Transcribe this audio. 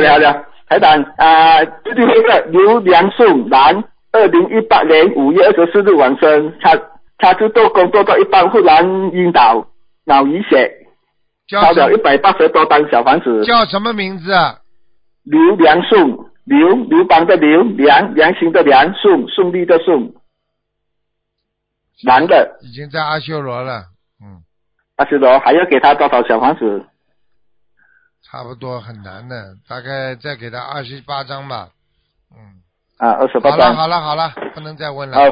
好了，台长最后一个刘良顺，男，2018年5月24日晚生，他是做工作到一半忽然晕倒，脑溢血，烧了180多张小房子。 叫什么名字啊？ 刘良顺，刘邦的刘，良心的良，顺利的顺，男的。 已经在阿修罗了。 阿修罗还要给他多少小房子？ 差不多，很难的，大概再给他28张吧。 28张。 好了，不能再问了。